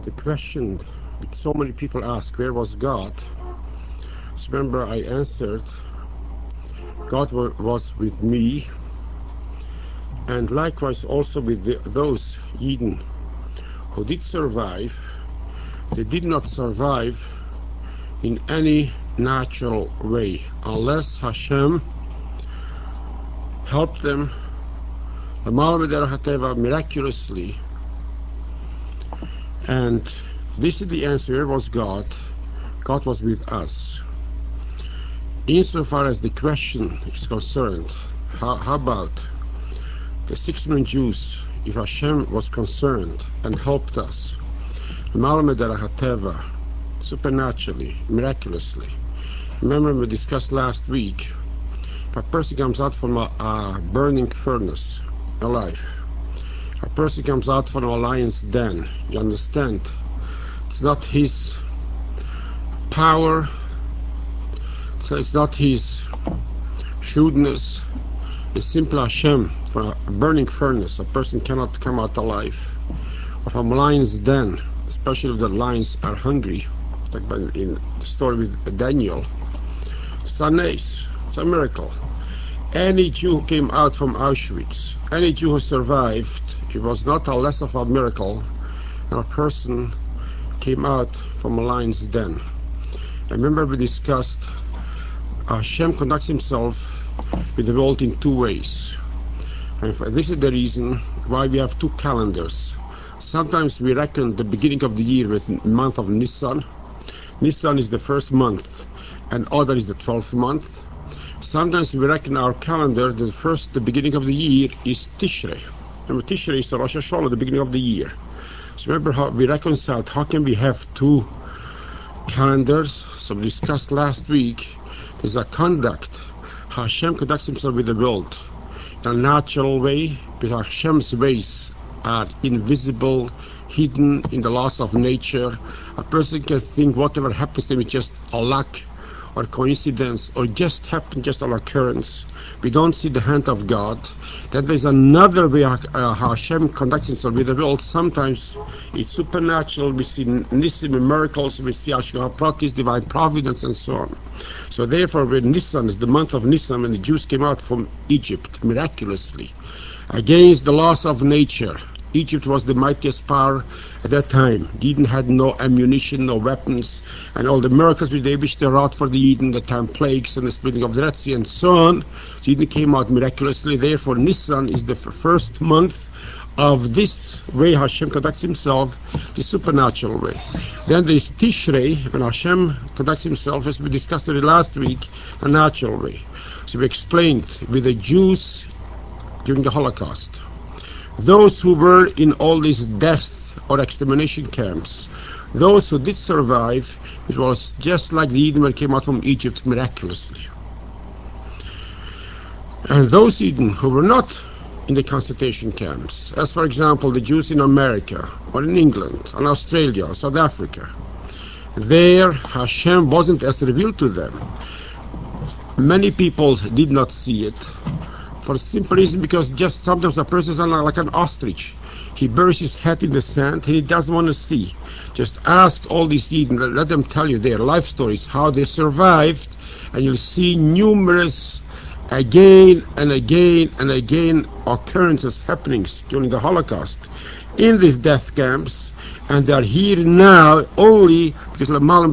The question so many people ask, where was God? So remember I answered, God was with me, and likewise also with those Eden who did survive. They did not survive in any natural way unless Hashem helped them miraculously. And this is the answer. Where was God? God was with us. Insofar as the question is concerned, how about the 6 million Jews? If Hashem was concerned and helped us supernaturally, miraculously. Remember we discussed last week, if a person comes out from a burning furnace alive, a person comes out from a lion's den, you understand, it's not his power, so it's not his shrewdness, it's simply Hashem. From a burning furnace, a person cannot come out alive. Or from a lion's den, especially if the lions are hungry, like in the story with Daniel. It's a miracle. Any Jew who came out from Auschwitz, any Jew who survived, it was not a less of a miracle than a person came out from a lion's den. I remember we discussed Hashem conducts himself with the world in 2 ways. And this is the reason why we have 2 calendars. Sometimes we reckon the beginning of the year with the month of Nisan. Nisan is the 1st month and Adar is the 12th month. Sometimes we reckon our calendar, the beginning of the year is Tishrei. Remember, Tishrei is the Rosh Hashanah, the beginning of the year. So remember how we reconciled, how can we have 2 calendars? So we discussed last week, there's a conduct, how Hashem conducts himself with the world. In a natural way, because Hashem's ways are invisible, hidden in the laws of nature. A person can think whatever happens to him is just a luck or coincidence or just happened, just an occurrence. We don't see the hand of God. Then there's another way how Hashem conducts himself with the world. Sometimes it's supernatural. We see Nisim, miracles. We see Hashgacha Pratis, divine providence, and so on. So therefore, when Nisan is the month of Nisan, when the Jews came out from Egypt miraculously, against the laws of nature, Egypt was the mightiest power at that time. Eden had no ammunition, no weapons, and all the miracles which they wrought for the Eden, the 10 plagues and the splitting of the Red Sea and so on. Eden came out miraculously. Therefore, Nisan is the 1st month of this way Hashem conducts himself, the supernatural way. Then there is Tishrei, when Hashem conducts himself, as we discussed it last week, a natural way. So we explained with the Jews during the Holocaust. Those who were in all these death or extermination camps, those who did survive, it was just like the Eden when came out from Egypt miraculously. And those Eden who were not in the concentration camps, as for example the Jews in America, or in England, or Australia, or South Africa, there Hashem wasn't as revealed to them. Many people did not see it, for a simple reason, because just sometimes a person is like an ostrich. He buries his head in the sand and he doesn't want to see. Just ask all these Eden, let them tell you their life stories, how they survived, and you'll see numerous again and again and again occurrences, happenings during the Holocaust in these death camps, and they are here now only because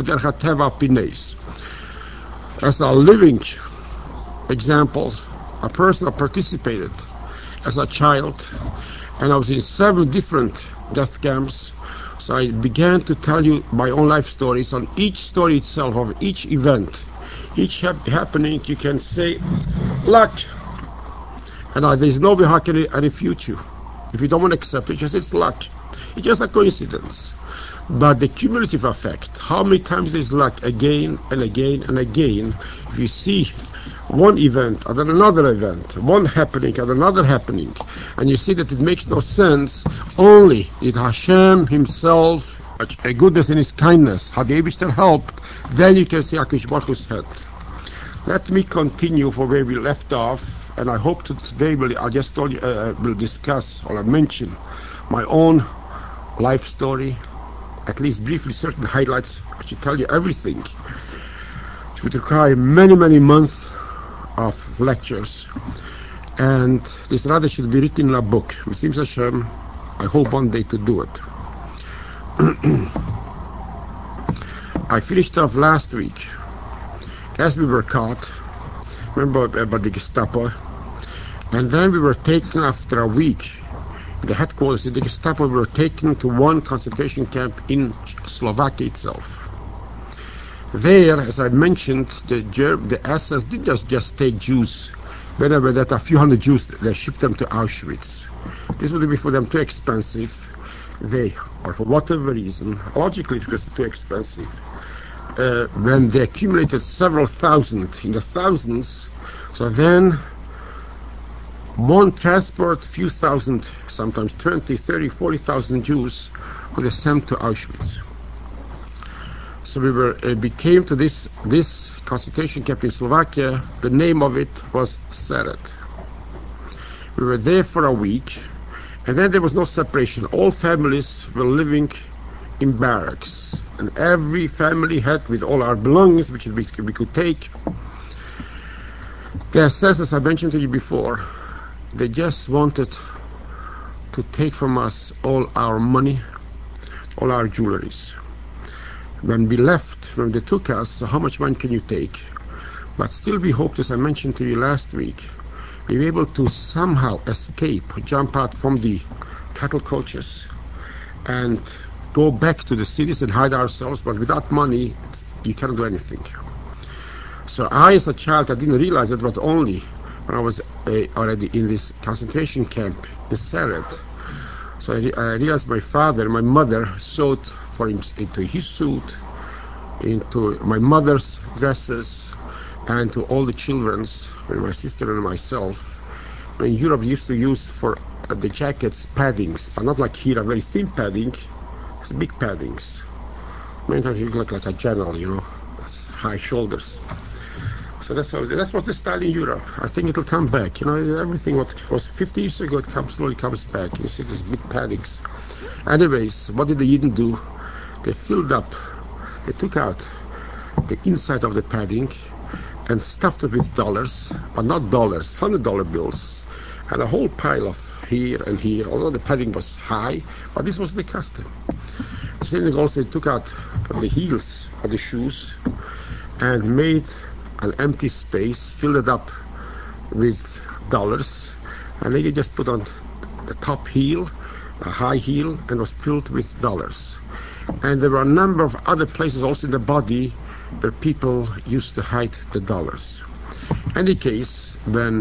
as a living example. A person who participated as a child, and I was in 7 different death camps, so I began to tell you my own life stories on each story itself, of each event, each happening. You can say luck, and there's no way how can I refute you if you don't want to accept it, because it's luck. It's just a coincidence. But the cumulative effect, how many times there's luck again and again and again, if you see one event and then another event, one happening and another happening, and you see that it makes no sense, only if Hashem himself, a goodness and his kindness, how the Eibishter helped, then you can see HaKadosh Baruch Hu's hand. Let me continue for where we left off, and I hope today we'll discuss or mention my own life story, at least briefly certain highlights, I should tell you everything. It would require many, many months of lectures, and this rather should be written in a book. It seems Hashem, I hope one day to do it. I finished off last week as we were caught. Remember about the Gestapo? And then we were taken after a week. The headquarters of the Gestapo were taken to one concentration camp in Slovakia itself. There, as I mentioned, the SS did just take Jews. Whenever that a few hundred Jews, they shipped them to Auschwitz. This would be for them too expensive. They, or for whatever reason, logically because it's too expensive, when they accumulated several thousand, in the thousands, so then one transport, few thousand, sometimes 20, 30, 40,000 Jews were sent to Auschwitz. So we came to this concentration camp in Slovakia. The name of it was Seret. We were there for a week, and then there was no separation. All families were living in barracks, and every family had, with all our belongings, which we could take. The SS, as I mentioned to you before, they just wanted to take from us all our money, all our jewelries. When we left, when they took us, so how much money can you take? But still we hoped, as I mentioned to you last week, we were able to somehow escape, jump out from the cattle coaches and go back to the cities and hide ourselves, but without money you cannot do anything. So I, as a child, I didn't realize it, but only when I was already in this concentration camp in Seret. So I realized my father and my mother sewed for him into his suit, into my mother's dresses, and to all the children's, my sister and myself. In Europe, they used to use for the jackets paddings, but not like here, a very thin padding. It's big paddings. Many times you look like a general, you know, high shoulders. So that's what the style in Europe. I think it'll come back. You know, everything what was 50 years ago, it slowly comes back. You see these big paddings. Anyways, what did the Yidden do? They filled up. They took out the inside of the padding and stuffed it with dollars, but not dollars, $100 bills, and a whole pile of here and here. Although the padding was high, but this was the custom. The same thing also, they took out the heels of the shoes and made an empty space, filled it up with dollars, and then you just put on the top heel, a high heel, and was filled with dollars. And there were a number of other places also in the body where people used to hide the dollars. In any case, when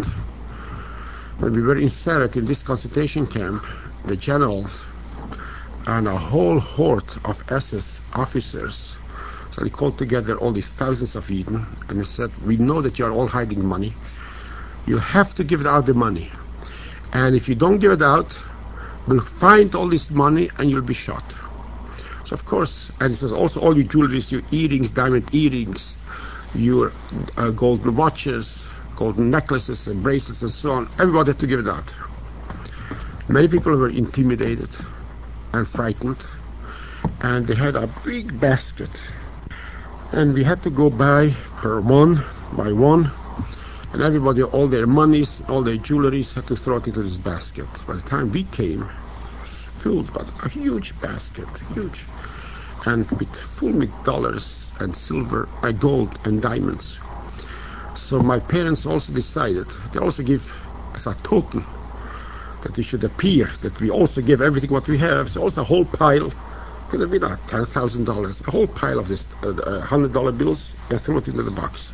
we were in Seret, in this concentration camp, the general and a whole horde of SS officers, so he called together all these thousands of Eden, and he said, we know that you are all hiding money. You have to give out the money. And if you don't give it out, we'll find all this money and you'll be shot. So of course, and he says also all your jewelry, your earrings, diamond earrings, your golden watches, golden necklaces and bracelets and so on, everybody had to give it out. Many people were intimidated and frightened, and they had a big basket. And we had to go by one by one, and everybody, all their monies, all their jewelries had to throw it into this basket. By the time we came, filled with a huge basket, huge, and full with dollars and silver, gold and diamonds. So my parents also decided, they also give as a token that it should appear that we also give everything what we have. So also a whole pile, could have been $10,000, a whole pile of this $100 bills, and threw it into the box.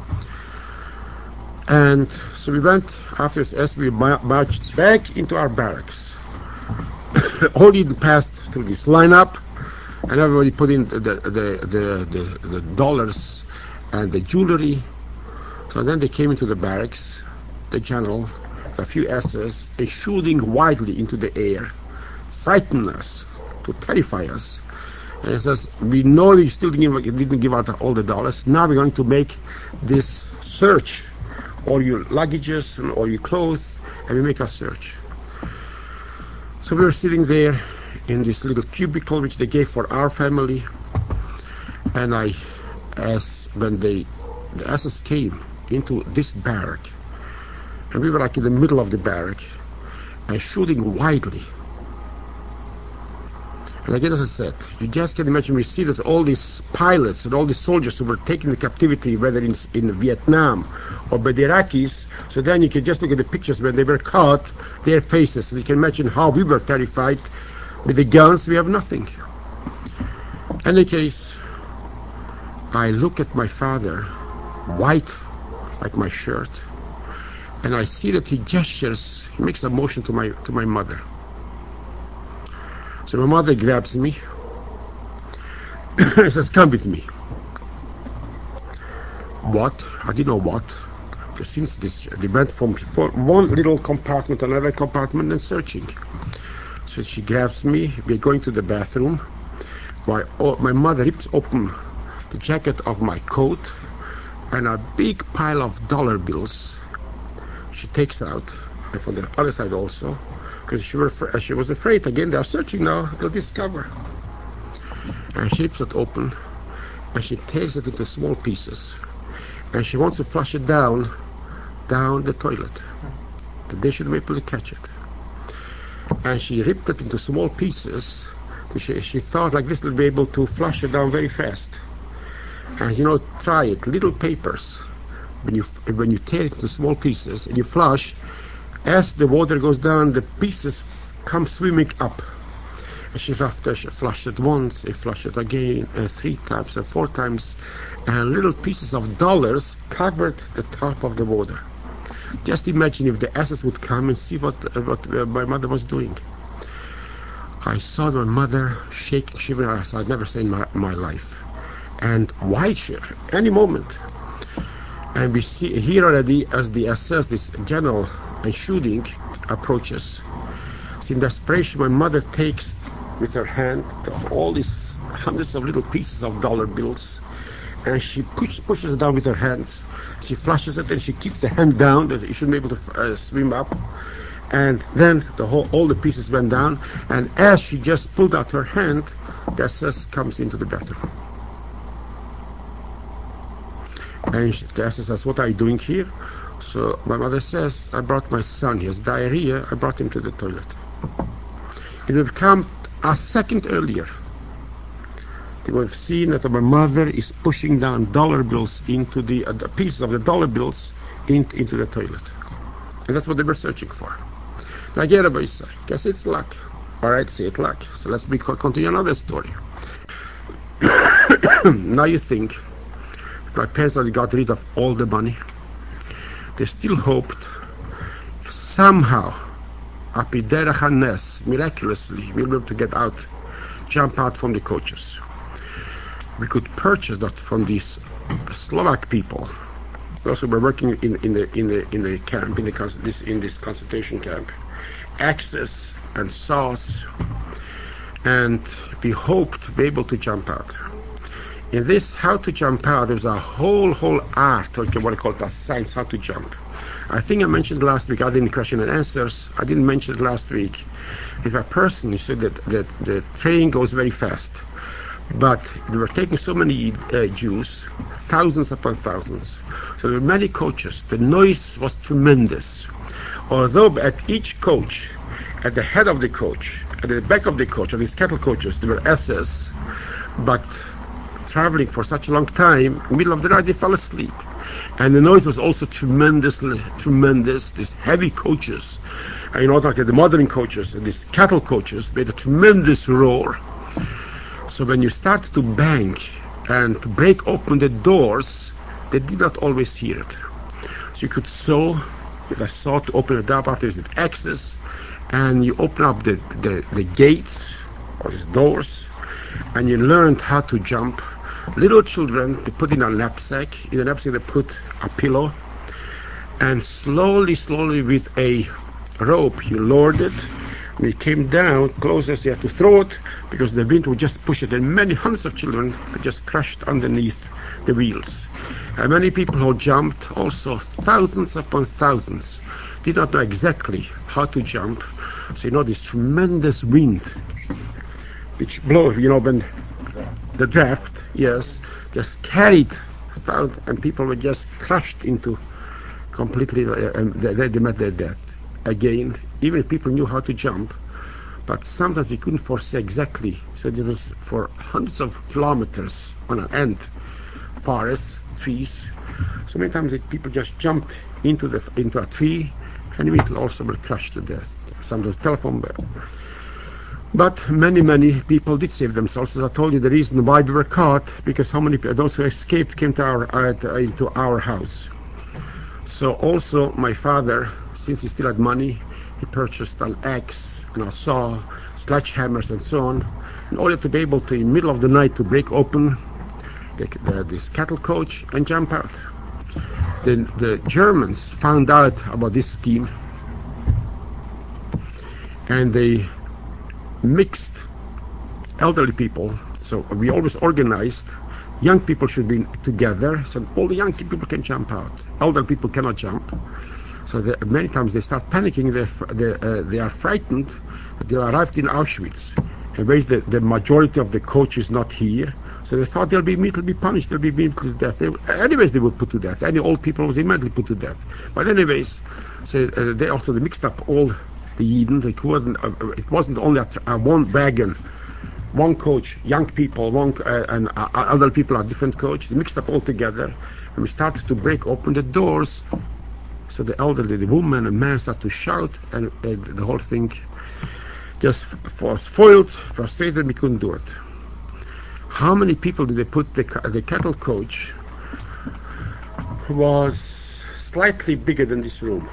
And so we went after this, as we marched back into our barracks. All Eden passed through this lineup, and everybody put in the dollars and the jewelry. So then they came into the barracks, the general, a few SS, and shooting wildly into the air, frightened us, to terrify us. And he says, we know you still didn't give out all the dollars. Now we're going to make this search, all your luggages and all your clothes, and we make a search. So we were sitting there in this little cubicle which they gave for our family, and when the SS came into this barrack, and we were like in the middle of the barrack, and shooting widely. And again, as I said, you just can imagine, we see that all these pilots and all these soldiers who were taken into captivity, whether in Vietnam or by the Iraqis, so then you can just look at the pictures when they were caught, their faces, and you can imagine how we were terrified. With the guns, we have nothing. In any case, I look at my father, white like my shirt, and I see that he gestures, he makes a motion to my mother. So my mother grabs me and says, "Come with me." What? I didn't know what. Since they went from one little compartment to another compartment and searching. So she grabs me, we're going to the bathroom. My mother rips open the jacket of my coat, and a big pile of dollar bills she takes out, and from the other side also, because she was afraid again, they are searching now, they'll discover. And she rips it open, and she tears it into small pieces, and she wants to flush it down the toilet, that they should be able to catch it. And she ripped it into small pieces. She thought like this will be able to flush it down very fast. And try it, little papers. When you tear it into small pieces and you flush, as the water goes down, the pieces come swimming up. And she flushed it once, and flushed it again, and 3 times, and 4 times, and little pieces of dollars covered the top of the water. Just imagine if the SS would come and see what my mother was doing. I saw my mother shaking, shivering as I'd never seen in my life, and white shirt any moment. And we see here already, as the SS, this general and shooting approaches. So in desperation, my mother takes with her hand all these hundreds of little pieces of dollar bills, and she pushes it down with her hands. She flushes it, and she keeps the hand down that it shouldn't be able to swim up. And then all the pieces went down, and as she just pulled out her hand, the SS comes into the bathroom. And the SS says, "What are you doing here?" So my mother says, "I brought my son. He has diarrhea. I brought him to the toilet." It would have come a second earlier. They would have seen that my mother is pushing down dollar bills into the pieces of the dollar bills into the toilet. And that's what they were searching for. Now, Rabbi say, guess it's luck. All right, say it luck. So let's continue another story. Now you think, my parents already got rid of all the money. They still hoped somehow, Apiderach Hanes, miraculously, we'll be able to jump out from the coaches. We could purchase that from these Slovak people. Those who were working in the camp, in this concentration camp, axes and saws, and we hoped to be able to jump out. In this how to jump out, there's a whole art, or what I call it, a science, how to jump. I think I mentioned last week, I didn't question and answers, I didn't mention it last week. If a person, you said that the train goes very fast, but they were taking so many Jews, thousands upon thousands, so there were many coaches, the noise was tremendous. Although at each coach, at the head of the coach, at the back of the coach, of these cattle coaches, there were SS, but traveling for such a long time, in the middle of the night they fell asleep. And the noise was also tremendous, these heavy coaches, and like the modern coaches, and these cattle coaches made a tremendous roar. So when you start to bang and to break open the doors, they did not always hear it. So you could saw, with a saw to open it up after the axes, and you open up the gates, or the doors, and you learned how to jump. Little children, they put in a knapsack. In the knapsack they put a pillow, and slowly with a rope you lowered it. When it came down closer, you had to throw it because the wind would just push it, and many hundreds of children just crushed underneath the wheels. And many people who jumped, also thousands upon thousands, did not know exactly how to jump. So this tremendous wind which blows, when the draft, yes, just carried sound, and people were just crushed into completely, and they met their death. Again, even if people knew how to jump, but sometimes we couldn't foresee exactly. So there was for hundreds of kilometers on an end, forests, trees. So many times people just jumped into a tree, and immediately also were crushed to death. Sometimes telephone bell. But many people did save themselves. As I told you, the reason why we were caught, because how many those who escaped came to into our house. So also my father, since he still had money, he purchased an axe and a saw, sledgehammers and so on, in order to be able to, in the middle of the night, to break open this cattle coach and jump out. Then the Germans found out about this scheme, and they mixed elderly people. So we always organized young people should be together, so all the young people can jump out. Elder people cannot jump. So many times they start panicking. They are frightened. They arrived in Auschwitz, and where the majority of the coach is not here. So they thought they'll be immediately punished. They'll be immediately to death. Anyways, they would put to death. Any old people was immediately put to death. But anyways, so they mixed up all the Eden. It wasn't only one wagon, one coach, young people, and other people are different coach. They mixed up all together, and we started to break open the doors. So the elderly, the woman and man started to shout, and the whole thing just was foiled, frustrated. We couldn't do it. How many people did they put? The cattle coach was slightly bigger than this room.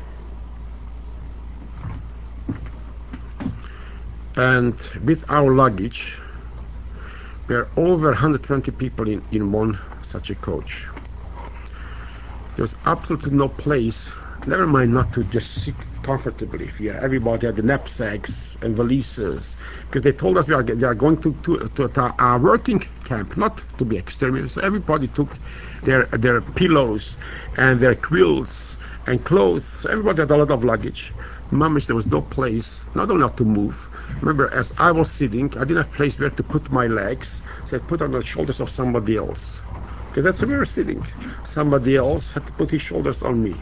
And with our luggage, there are over 120 people in one such a coach. There was absolutely no place, never mind not to just sit comfortably. Everybody had the knapsacks and valises, because they told us they are going to our working camp, not to be exterminated. So everybody took their pillows and their quilts and clothes. So everybody had a lot of luggage. Mamish, there was no place, not only not to move. Remember, as I was sitting, I didn't have a place where to put my legs, so I put on the shoulders of somebody else. Because that's where we were sitting. Somebody else had to put his shoulders on me.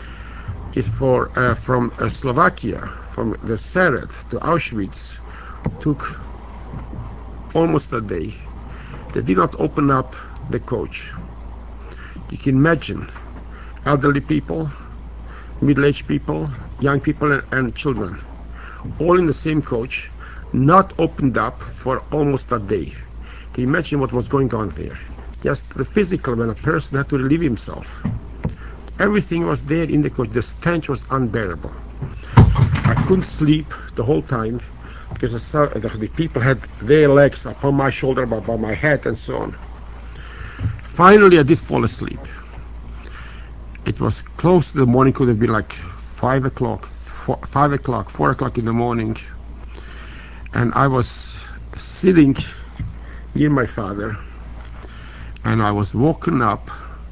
From Slovakia, from the Seret to Auschwitz, took almost a day. They did not open up the coach. You can imagine elderly people, middle-aged people, young people and children, all in the same coach, not opened up for almost a day. Can you imagine what was going on there? Just the physical, when a person had to relieve himself. Everything was there in the coach. The stench was unbearable. I couldn't sleep the whole time because I saw the people had their legs upon my shoulder, above my head, and so on. Finally, I did fall asleep. It was close to the morning. Could have been like 4 o'clock in the morning, and I was sitting near my father, and I was woken up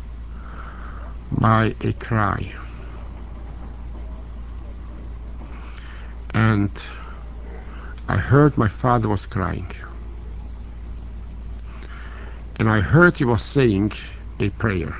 by a cry, and I heard my father was crying, and I heard he was saying a prayer.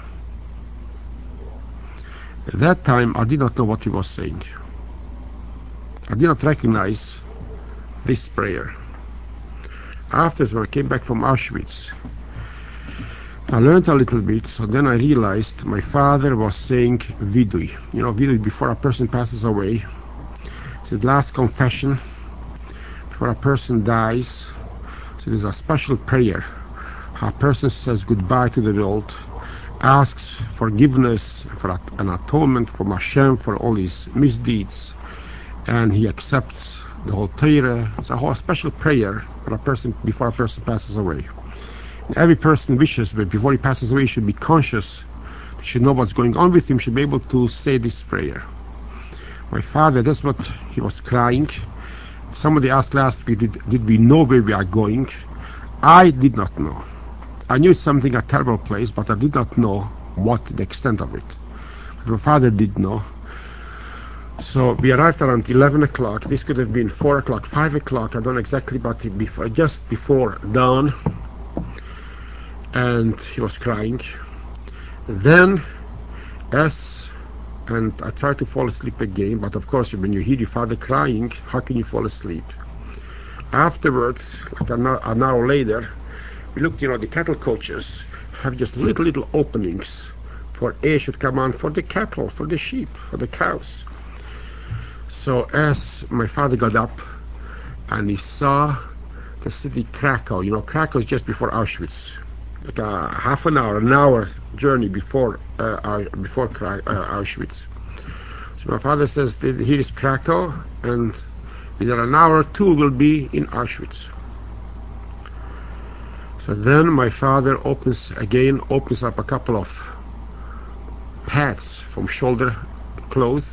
At that time I did not know what he was saying. I did not recognize this prayer. Afterwards, when I came back from Auschwitz, I learned a little bit, so then I realized my father was saying vidui. Vidui, before a person passes away. It's his last confession before a person dies. So there's a special prayer. How a person says goodbye to the world, asks forgiveness for an atonement from Hashem for all his misdeeds, and he accepts the whole Torah. It's a whole special prayer for a person before a person passes away. Every person wishes that before he passes away he should be conscious, he should know what's going on with him, should be able to say this prayer. My father, that's what he was crying. Somebody asked last week, did we know where we are going? I did not know. I knew it's something, a terrible place, but I did not know what the extent of it. But my father did know. So we arrived around 11 o'clock. This could have been 4 o'clock, 5 o'clock, I don't know exactly, but just before dawn. And he was crying. Then, and I tried to fall asleep again, but of course when you hear your father crying, how can you fall asleep? Afterwards, like an hour later, we looked, the cattle coaches have just little openings for air should come on for the cattle, for the sheep, for the cows. So as my father got up and he saw the city Krakow, Krakow is just before Auschwitz, like a half an hour journey before Auschwitz. So my father says, here is Krakow, and within an hour or two we'll be in Auschwitz. So then my father opens up a couple of pads from shoulder clothes,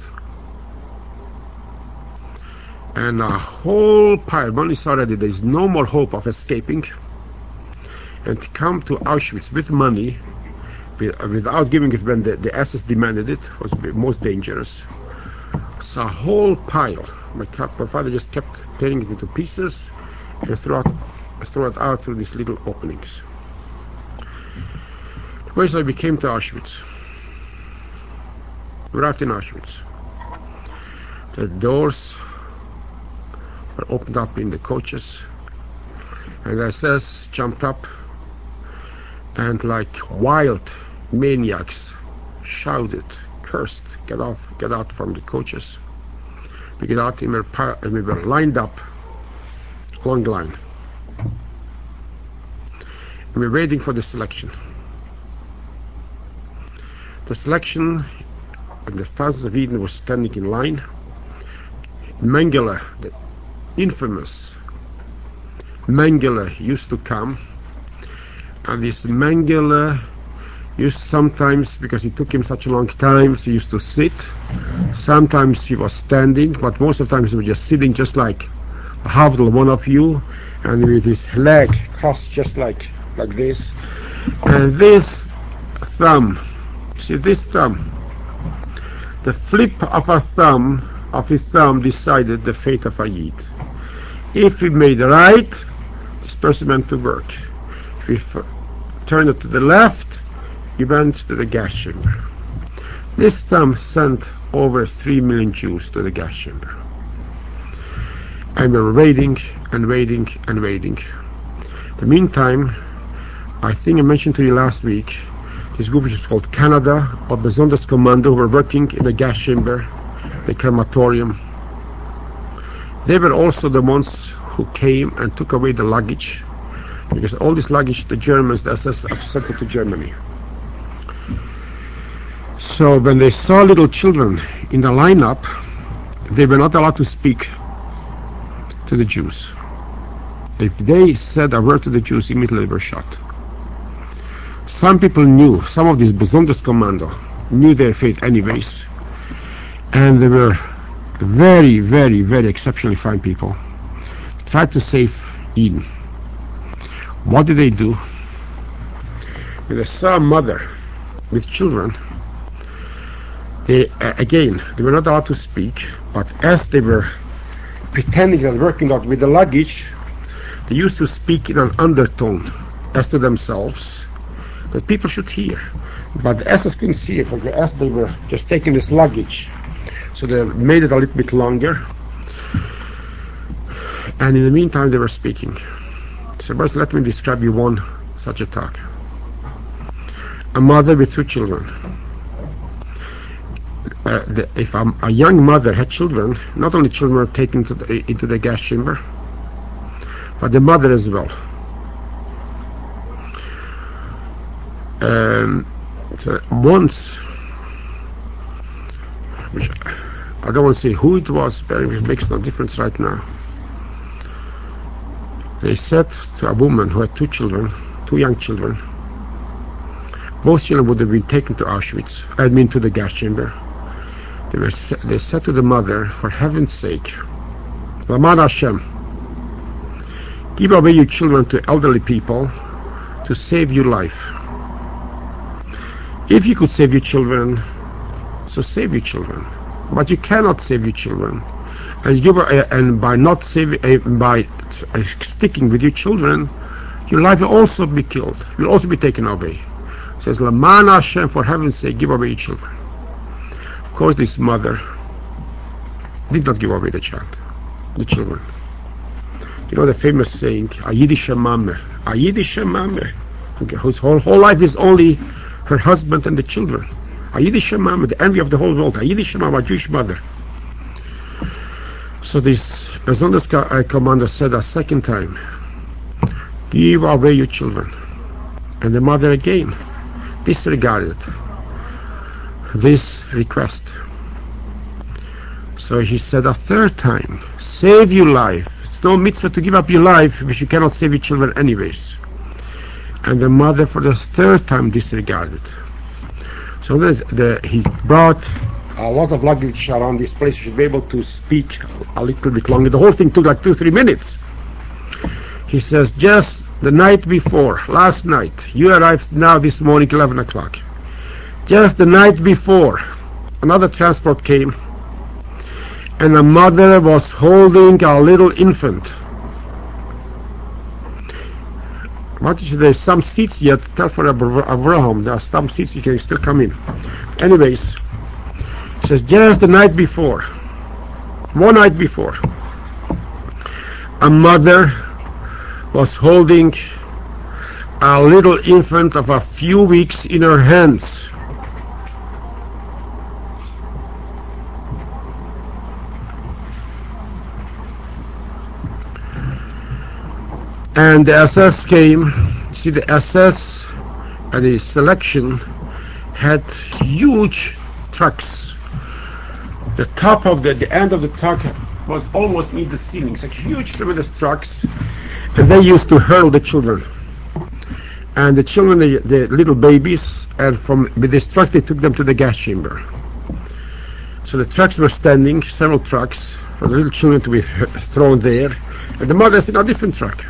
and a whole pile. One is already, there is no more hope of escaping, and to come to Auschwitz with money, without giving it when the SS demanded it, was the most dangerous. So a whole pile. My father just kept tearing it into pieces and throw it out through these little openings. So we came to Auschwitz. We arrived in Auschwitz. The doors were opened up in the coaches, and the SS jumped up and like wild maniacs shouted, cursed, get out from the coaches. We get out and we were lined up, long line. And we're waiting for the selection. The selection, and the thousands of Eden were standing in line. Mengele, the infamous Mengele, used to come, and this Mengele used sometimes, because it took him such a long time, he used to sit. Sometimes he was standing, but most of the time he was just sitting, just like a Havdel, one of you, and with his leg crossed just like this. And this thumb, see this thumb, the flip of his thumb decided the fate of a Yid. If he made right, this person went to work. If he turned it to the left, he went to the gas chamber. This thumb sent over 3 million Jews to the gas chamber. And we were waiting and waiting and waiting. In the meantime, I think I mentioned to you last week, this group which is called Canada, or Besonders Kommando, were working in the gas chamber, the crematorium. They were also the ones who came and took away the luggage, because all this luggage, the Germans, the SS, sent it to Germany. So when they saw little children in the lineup, they were not allowed to speak to the Jews. If they said a word to the Jews, immediately they were shot. Some people knew, some of these Besonders Kommando knew their fate anyways, and they were very, very, very exceptionally fine people. They tried to save Eden. What did they do? When they saw a mother with children, they were not allowed to speak, but as they were pretending and working out with the luggage, they used to speak in an undertone as to themselves, that people should hear. But the SS couldn't see it, as they were just taking this luggage. So they made it a little bit longer. And in the meantime, they were speaking. So first, let me describe you one such a talk. A mother with 2 children. If a young mother had children, not only children were taken into the gas chamber, but the mother as well. So once, which I don't want to say who it was, but it makes no difference right now. They said to a woman who had 2 children, 2 young children, both children would have been taken to Auschwitz, to the gas chamber. They said to the mother, for heaven's sake, Lamad Hashem, give away your children to elderly people to save your life. If you could save your children, so save your children. but you cannot save your children. And by not saving, by sticking with your children, your life will also be killed. Will also be taken away. It says, Laman Hashem, for heaven's sake, give away your children. Of course, this mother did not give away the children. You know the famous saying, Ayidi Shemame, Ayidi Shemame, whose whole life is only her husband and the children. Ayidi Shemame, the envy of the whole world. Ayidi Shemame, a Jewish mother. So this Besonders commander said a second time, give away your children. And the mother again disregarded this request. So he said a third time, save your life. It's no mitzvah to give up your life if you cannot save your children anyways. And the mother for the third time disregarded. So he brought a lot of luggage around this place. You should be able to speak a little bit longer. The whole thing took like 2-3 minutes. He says, just the night before, last night, you arrived now this morning 11 o'clock. Just the night before, another transport came, and a mother was holding a little infant. There's some seats yet. Tell for Abraham, there are some seats you can still come in. Anyways, it says just the night before, one night before, a mother was holding a little infant of a few weeks in her hands. And the SS came. See, the SS and the selection had huge trucks. The top of the end of the truck was almost near the ceiling. Such huge, tremendous trucks, and they used to hurl the children. And the children, the little babies, and with this truck they took them to the gas chamber. So the trucks were standing, several trucks, for the little children to be thrown there, and the mother's in a different truck.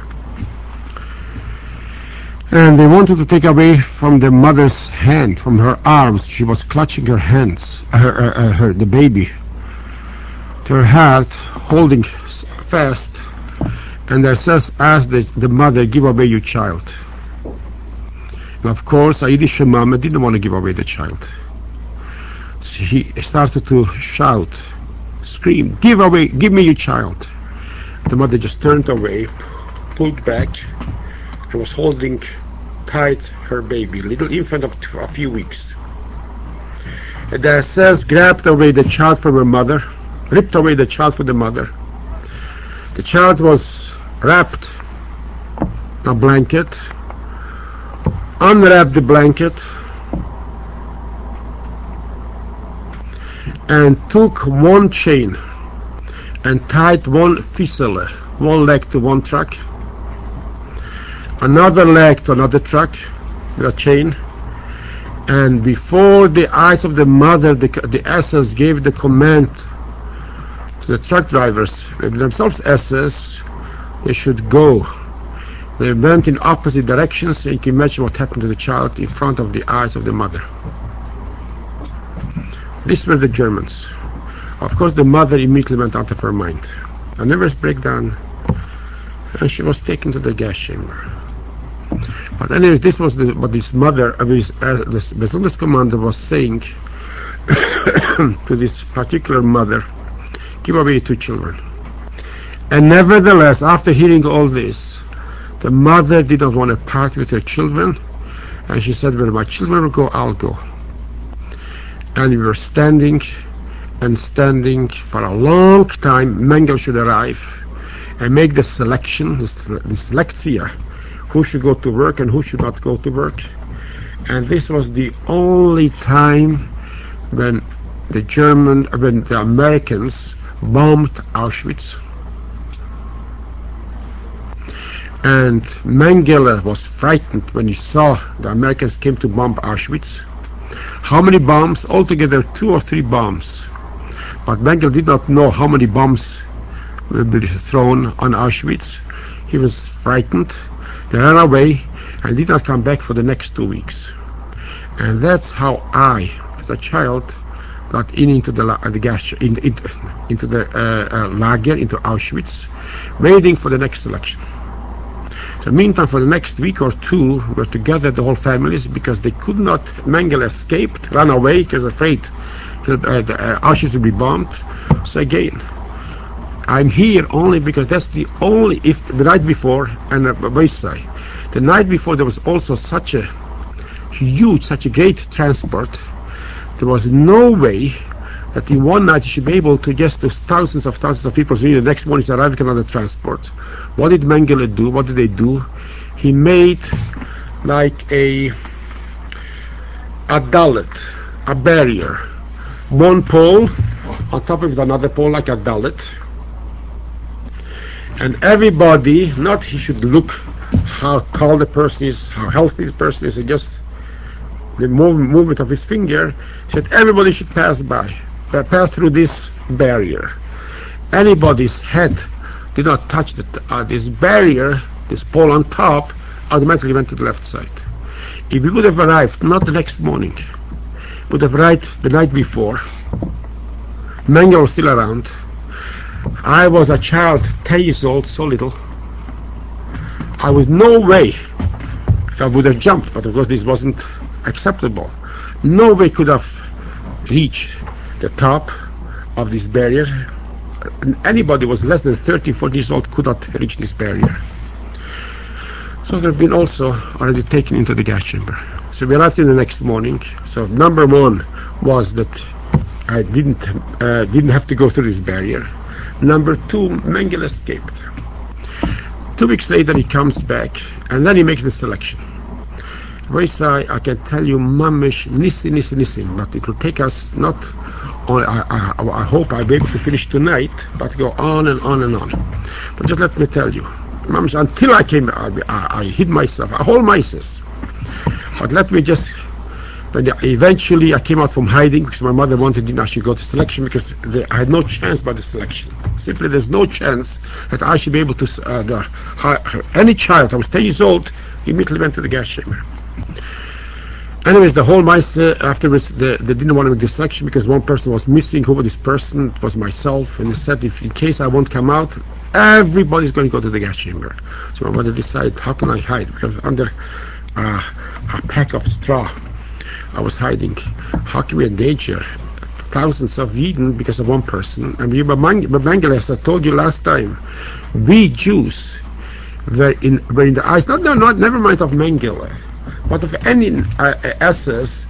And they wanted to take away from the mother's hand, from her arms. She was clutching her hands, the baby, to her heart, holding fast. And the SS asked the mother, give away your child. And of course, Ayidi Shemame didn't want to give away the child. So he started to shout, scream, give me your child. The mother just turned away, pulled back, and was holding tight her baby, little infant of a few weeks. And the SS grabbed away the child from her mother, ripped away the child from the mother. The child was wrapped in a blanket, unwrapped the blanket, and took one chain and tied one fissile, one leg to one truck, another leg to another truck with a chain, and before the eyes of the mother, the SS gave the command to the truck drivers, themselves SS, they should go. They went in opposite directions, and you can imagine what happened to the child in front of the eyes of the mother. These were the Germans. Of course, the mother immediately went out of her mind. A nervous breakdown, and she was taken to the gas chamber. But anyways, this was what this mother, this Besonders commander was saying to this particular mother, give away your two children. And nevertheless, after hearing all this, the mother did not want to part with her children, and she said, where my children will go, I'll go. And we were standing for a long time. Mengele should arrive and make the selection, the selektia, who should go to work and who should not go to work. And this was the only time when the Americans bombed Auschwitz. And Mengele was frightened when he saw the Americans came to bomb Auschwitz. How many bombs? Altogether 2 or 3 bombs. But Mengele did not know how many bombs will be thrown on Auschwitz. He was frightened. They ran away and did not come back for the next 2 weeks. And that's how I, as a child, got into the gas into the lager, into Auschwitz, waiting for the next selection. So meantime, for the next week or two, we were together, the whole families, because they could not. Mengele escaped, ran away, because afraid the Auschwitz would be bombed. So again, I'm here only because that's the only, if the night before, and the night before there was also such a huge, such a great transport. There was no way that in one night you should be able to just those thousands of people. So the next morning arrive with another transport. What did Mengele do? What did they do? He made like a dalet, a barrier, one pole on top of another pole like a dalet, and everybody, not he should look how tall the person is, how healthy the person is, and just the movement of his finger, said everybody should pass through this barrier. Anybody's head did not touch this barrier, this pole on top, automatically went to the left side. If we would have arrived, not the next morning, would have arrived the night before, Mengele was still around. I was a child, 10 years old, so little. I was no way I would have jumped, but of course this wasn't acceptable. No way could have reached the top of this barrier. Anybody who was less than 13, 14 years old could not reach this barrier. So they've been also already taken into the gas chamber. So we arrived in the next morning. So number one was that I didn't have to go through this barrier. Number two, Mengele escaped. 2 weeks later he comes back, and then he makes the selection. I can tell you, mamish, nisim, but it will take us not only, I hope I'll be able to finish tonight, but go on and on and on. But just let me tell you, mamish, until I came, I hid myself, a whole mices. But let me just, eventually I came out from hiding because my mother wanted I should go to selection because I had no chance by the selection. Simply there's no chance that I should be able to, any child, I was 10 years old, immediately went to the gas chamber. Anyways, the whole mice afterwards, they didn't want to make the selection because one person was missing. Who was this person? It was myself, and they said if in case I won't come out, everybody's going to go to the gas chamber. So my mother decided, how can I hide? Because under a pack of straw I was hiding. How can we endanger thousands of Eden because of one person? And Mengele, as I told you last time, we Jews were in the eyes, never mind of Mengele, but of any SS,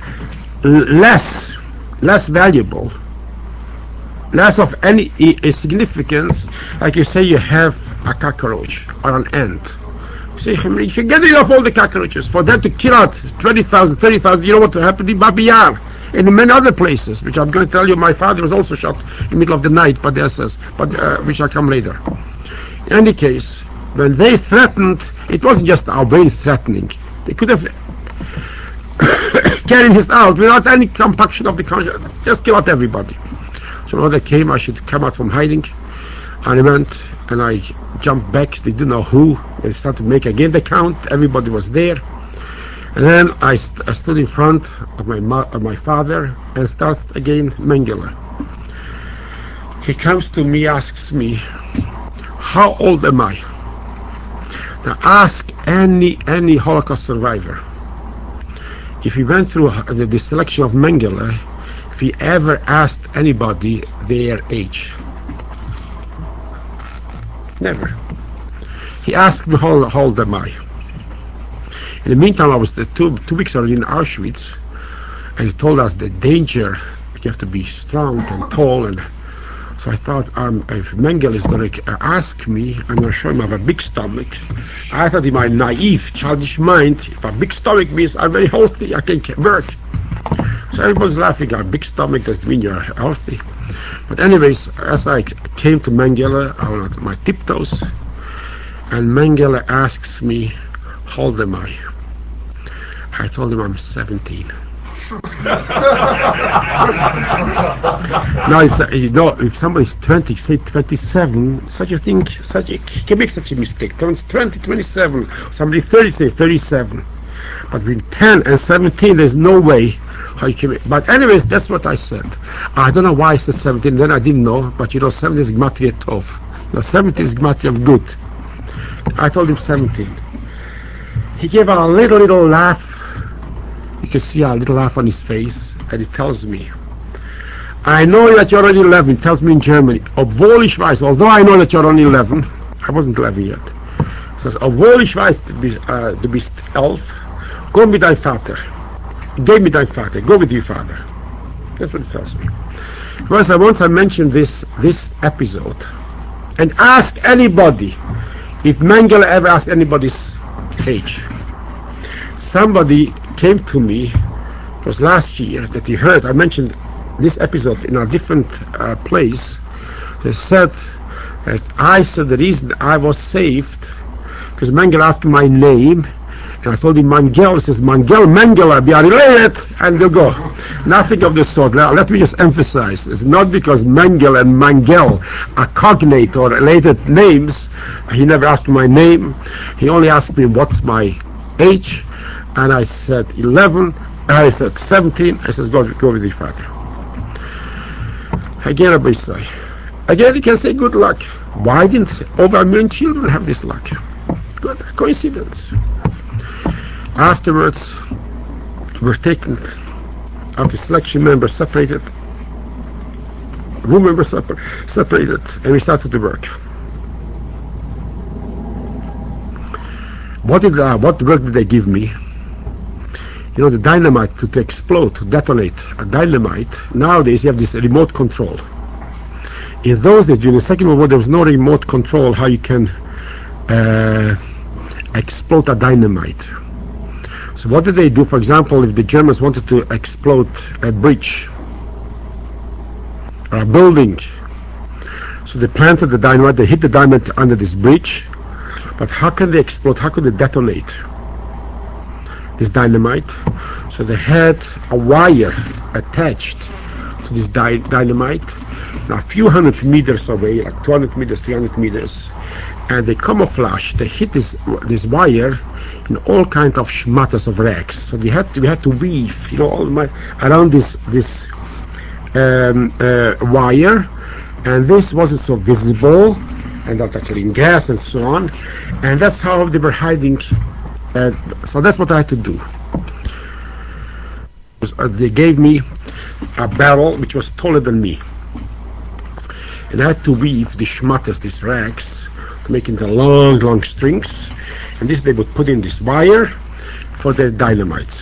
less valuable, less of any significance. Like you say, you have a cockroach or an ant. See, you can get rid of all the cockroaches. For them to kill out 20,000, 30,000, you know what happened in Babi Yar and in many other places, which I'm going to tell you. My father was also shot in the middle of the night by the SS, but which I'll come later. In any case, when they threatened, it wasn't just our way threatening. They could have carried us out without any compunction of the conscience, just kill out everybody. So when they came, I should come out from hiding, and I went and I jumped back. They didn't know who. They started to make again the count. Everybody was there, and then I stood in front of my father and starts again Mengele. He comes to me, asks me, "How old am I?" Now ask any Holocaust survivor if he went through the selection of Mengele, if he ever asked anybody their age. Never. He asked me how old am I. In the meantime, I was 2 weeks already in Auschwitz, and he told us the danger. You have to be strong and tall, and so I thought, if Mengele is going to ask me, I'm going to show him I have a big stomach. I thought in my naive, childish mind, if a big stomach means I'm very healthy, I can work. So everybody's laughing. A big stomach doesn't mean you're healthy. But anyways, as I came to Mengele, I was on my tiptoes, and Mengele asks me, how old am I? I told him I'm 17. Now, if somebody's 20, say 27, he can make such a mistake. Turns 20, 27, somebody 30, say 37. But between 10 and 17, there's no way how you came in. But anyways, that's what I said. I don't know why I said 17. Then I didn't know. But 17 is Gematria Tov. 17 is Gematria of good. I told him 17. He gave a little laugh. You can see a little laugh on his face, and he tells me, I know that you're only 11. He tells me in German, obwohl ich weiß, although I know that you're only 11, I wasn't 11 yet. He says, obwohl ich weiß, du bist 11, go mit deinem Vater. Geh mit deinem Vater. Go with your father. That's what he tells me. Once I mentioned this episode, and ask anybody if Mengele ever asked anybody's age. Somebody came to me, it was last year, that he heard, I mentioned this episode in a different place. They said that I said the reason I was saved, because Mengele asked my name, and I told him Mangel. He says, Mengele, we are related, and you go. Nothing of the sort. Let me just emphasize, it's not because Mengele and Mangel are cognate or related names. He never asked my name. He only asked me what's my age, and I said 11. I said 17. I says, go with your father. Again, Rabbi Say. Again, you can say good luck. Why didn't over 1 million children have this luck? Good coincidence. Afterwards, we're taken after selection members separated, room members separated, and we started to work. What work did they give me? You know, the dynamite to explode, to detonate a dynamite. Nowadays, you have this remote control. In those days, during the Second World War, there was no remote control how you can explode a dynamite. So what did they do? For example, if the Germans wanted to explode a bridge or a building, so they planted the dynamite, they hit the dynamite under this bridge, but how can they explode? How could they detonate this dynamite? So they had a wire attached to this dynamite, a few hundred meters away, like 200 meters, 300 meters, and they camouflage. They hit this wire in all kinds of schmatters of rags. So we had to weave, you know, around this wire, and this wasn't so visible, and not actually in gas and so on, and that's how they were hiding. So that's what I had to do. They gave me a barrel which was taller than me, and I had to weave these schmatters, these rags, to make into long strings, and this they would put in this wire for their dynamites.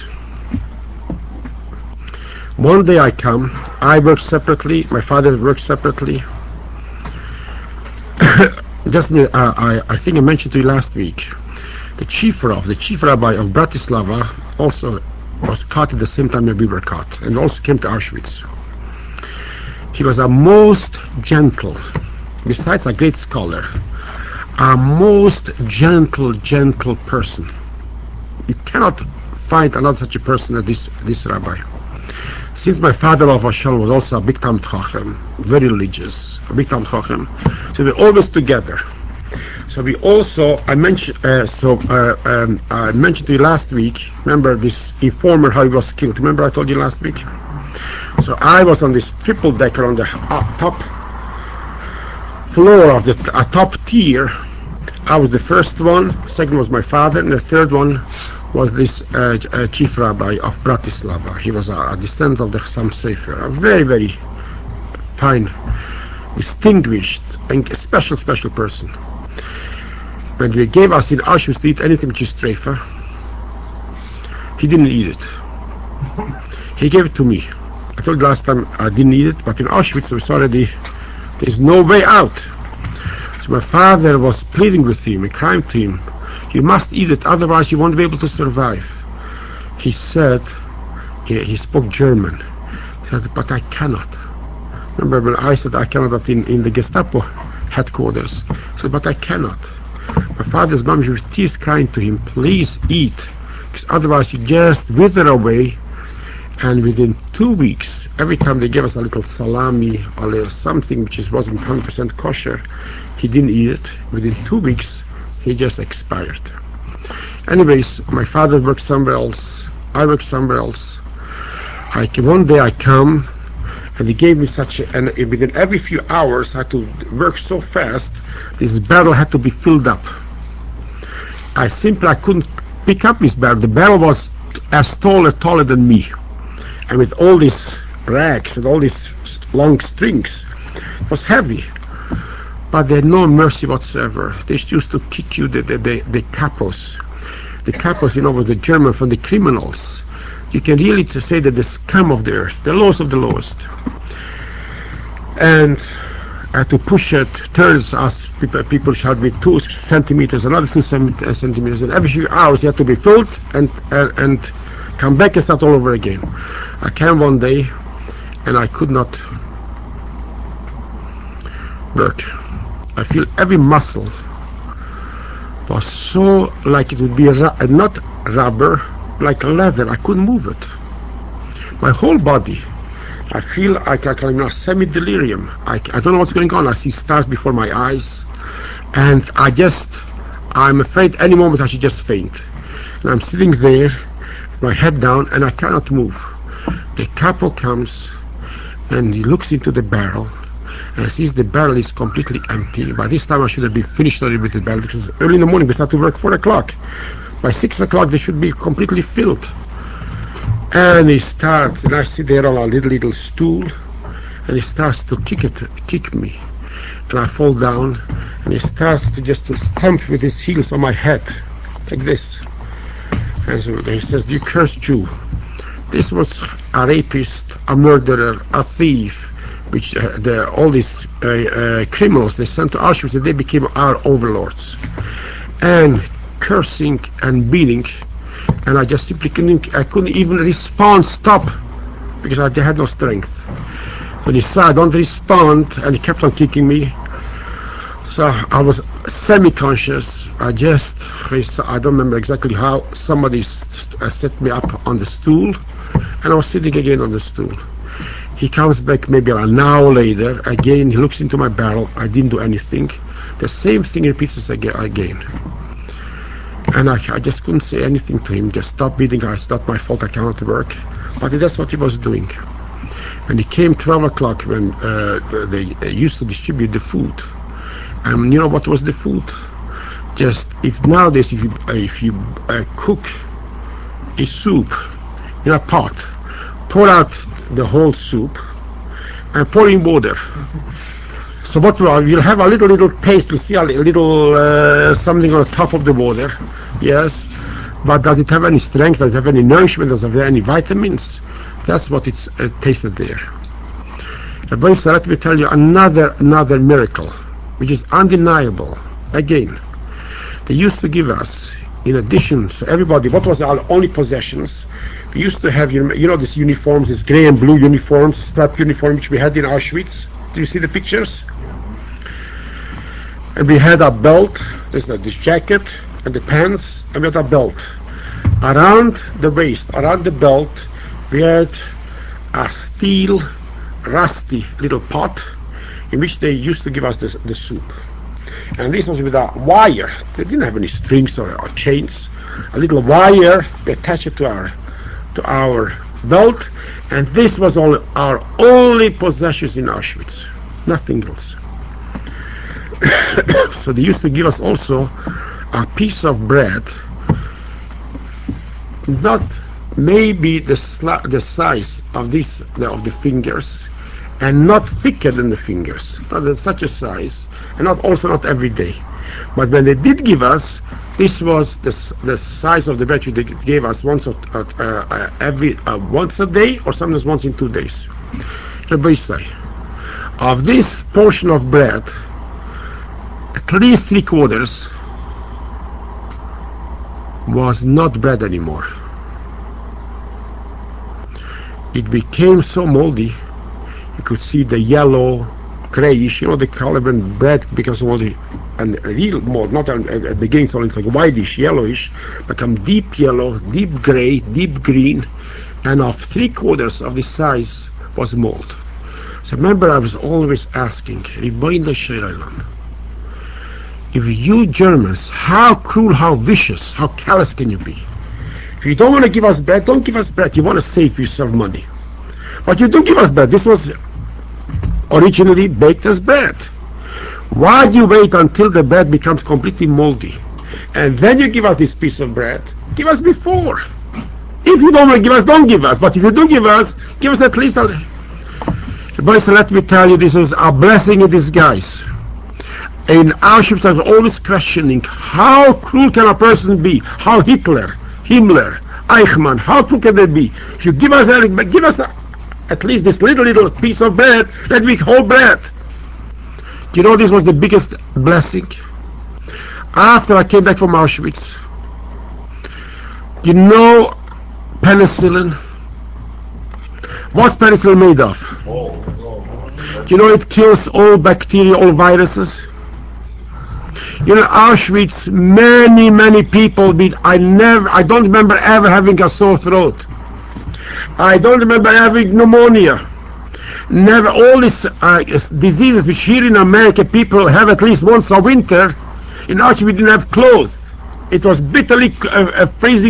One day I worked separately, my father worked separately. I think I mentioned to you last week, the chief rabbi of Bratislava also was caught at the same time that we were caught, and also came to Auschwitz. He was a most gentle, besides a great scholar, a most gentle person. You cannot find another such a person as this rabbi. Since my father of Ashal was also a big Talmid Chacham, very religious, a big Talmid Chacham, so we're always together. So we also, I mentioned to you last week, remember this informer, how he was killed? Remember I told you last week? So I was on this triple decker on the top floor of the top tier. I was the first one, second was my father, and the third one was this chief rabbi of Bratislava. He was a descendant of the Chassam Sofer, a very fine, distinguished, and special person. When they gave us in Auschwitz to eat anything which is treifa, he didn't eat it. He gave it to me. I told you last time I didn't eat it, but in Auschwitz it was already, there's no way out. So my father was pleading with him and crying to him, you must eat it, otherwise you won't be able to survive. He said, he spoke German. He said, but I cannot. Remember when I said I cannot in the Gestapo headquarters? He said, but I cannot. My father's mom was with tears crying to him, please eat, because otherwise you just wither away. And within 2 weeks, every time they gave us a little salami or a little something which wasn't 100% kosher, he didn't eat it. Within 2 weeks, he just expired. Anyways, my father worked somewhere else, I worked somewhere else. One day I come, and he gave me such a, and within every few hours I had to work so fast, this barrel had to be filled up. I couldn't pick up this barrel. The barrel was as taller than me, and with all these rags and all these long strings, it was heavy. But they had no mercy whatsoever. They used to kick you, the capos. The capos, were the German from the criminals. You can really say that the scum of the earth, the lowest of the lowest. And I had to push it, turns us, people shout me 2 centimeters, another 2 centimeters, and every few hours you had to be filled and come back and start all over again. I came one day and I could not work. I feel every muscle was so like it would be not rubber, like leather. I couldn't move it. My whole body, I feel like I'm semi-delirium. I don't know what's going on. I see stars before my eyes, and I'm afraid any moment I should just faint. And I'm sitting there with my head down, and I cannot move. The capo comes, and he looks into the barrel, and sees the barrel is completely empty. By this time I should have been finished already with the barrel, because early in the morning we start to work 4 o'clock. By 6 o'clock they should be completely filled. And he starts, and I sit there on a little stool, and he starts to kick me, and I fall down, and he starts to stamp with his heels on my head, like this. And so he says, "You cursed Jew." This was a rapist, a murderer, a thief, which all these criminals they sent to Auschwitz, and they became our overlords, and cursing and beating. And I just simply couldn't even respond, stop, because I had no strength. When he saw I don't respond, and he kept on kicking me, so I was semi-conscious. I don't remember exactly how. Somebody set me up on the stool, and I was sitting again on the stool. He comes back maybe an hour later. Again, he looks into my barrel. I didn't do anything. The same thing repeats again. And I just couldn't say anything to him. Just stop beating. It's not my fault. I cannot work. But that's what he was doing. And it came 12 o'clock when they used to distribute the food. And you know what was the food? Just nowadays if you cook a soup in a pot, pour out the whole soup and pour in water. So what you'll have a little paste, you'll see a little something on the top of the water, yes, but does it have any strength, does it have any nourishment, does it have any vitamins? That's what it's tasted there. But let me tell you another miracle, which is undeniable. Again, they used to give us, in addition, so everybody, what was our only possessions? We used to have, these uniforms, these gray and blue uniforms, striped uniforms, which we had in Auschwitz. Do you see the pictures? And we had a belt, this jacket, and the pants, and we had a belt. Around the waist, around the belt, we had a steel, rusty little pot in which they used to give us the soup. And this was with a wire. They didn't have any strings or chains. A little wire, they attached it to our belt, and this was our only possessions in Auschwitz. Nothing else. So they used to give us also a piece of bread, not maybe the size of the fingers, and not thicker than the fingers, not at such a size, and not every day. But when they did give us, this was the size of the bread they gave us once a day, or sometimes once in 2 days. Of this portion of bread, at least 3/4 was not bread anymore. It became so moldy. You could see the yellow, grayish, the color when bread becomes moldy, and real mold, not at the beginning, it's only like whitish, yellowish, become deep yellow, deep gray, deep green, and of 3/4 of the size was mold. So remember, I was always asking, Ribono Shel Olam, if you Germans, how cruel, how vicious, how callous can you be? If you don't want to give us bread, don't give us bread. You want to save yourself money. But you do give us bread. This was originally baked as bread. Why do you wait until the bread becomes completely moldy? And then you give us this piece of bread. Give us before. If you don't want to give us, don't give us. But if you do give us at least a... Boys, let me tell you, this is a blessing in disguise. In Auschwitz, I was always questioning, how cruel can a person be? How Himmler, Eichmann, how cruel can they be? If you give us at least this little piece of bread, let me hold bread. You know, this was the biggest blessing. After I came back from Auschwitz, you know penicillin? What's penicillin made of? You know it kills all bacteria, all viruses. You know, Auschwitz, many people did. I don't remember ever having a sore throat. I don't remember having pneumonia. Never. All these diseases which here in America people have at least once a winter, in Auschwitz we didn't have clothes. It was bitterly freezing